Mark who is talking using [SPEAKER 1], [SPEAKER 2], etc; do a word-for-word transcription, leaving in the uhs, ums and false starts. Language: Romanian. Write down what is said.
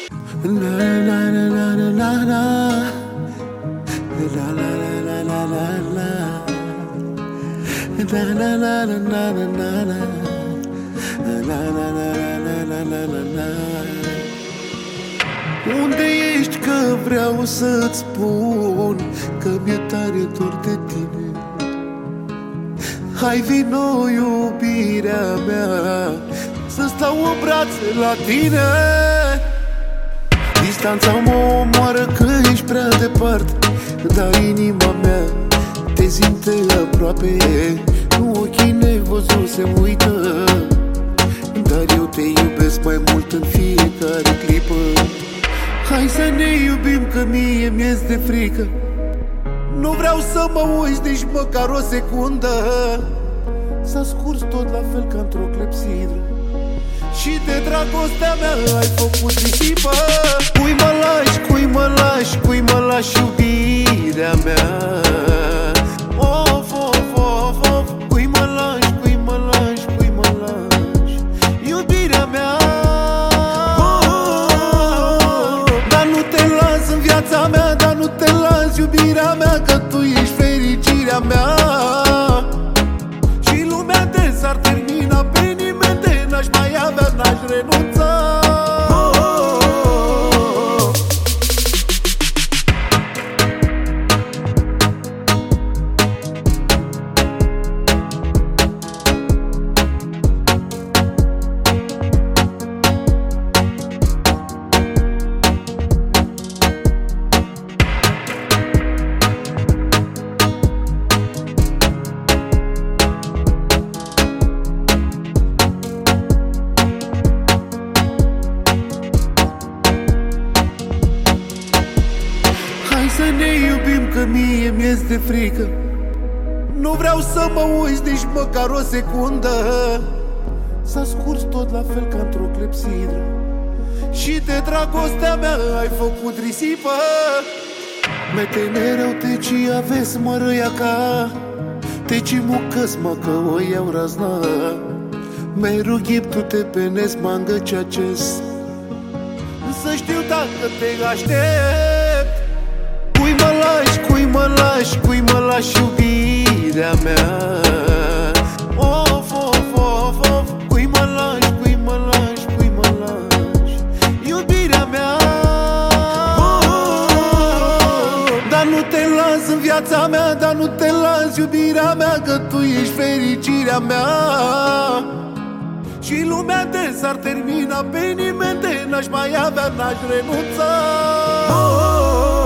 [SPEAKER 1] Unde ești că vreau să-ți spun că mi-e tare dor de tine? Hai vino, iubirea mea, să stau în brațe la tine. Distanța mă omoară că ești prea departe, dar inima mea te simte aproape. Nu ochii nevăzut se uită, dar eu te iubesc mai mult în fiecare clipă. Hai să ne iubim că mie mi-este frică, nu vreau să mă uiți nici măcar o secundă. S-a scurs tot la fel ca într-o clepsidră și de dragostea mea ai făcut risipă. Cui mă lași, cui mă lași, cui mă lași iubirea mea? Of, of, of, of. Cui mă lași, cui mă lași, cui mă lași iubirea mea? Dar nu te las în viața mea, dar nu te las iubirea mea, că tu ești fericirea mea. Și lumea de s-ar termina pe nimeni de n-aș mai avea, n-aș renunța. Să ne iubim că mie mi-este frică, nu vreau să mă uiți nici măcar o secundă. S-a scurs tot la fel ca într-o clepsidră și de dragostea mea ai făcut risipă. Mete mereu te ci aveți mărâia ca te ci mucăs mă că o iau razna. Mereu ghip tu te penezi mangă ceea ce-s, să știu dacă te aștept. Cui mă lași, cui mă lași, cui mă lași iubirea mea? Of, of, of, of. Cui mă lași, cui mă lași, cui mă lași iubirea mea? Dar nu te las în viața mea, dar nu te las iubirea mea, că tu ești fericirea mea. Și lumea de s-ar termina pe nimeni de n-aș mai avea, n-aș renunța.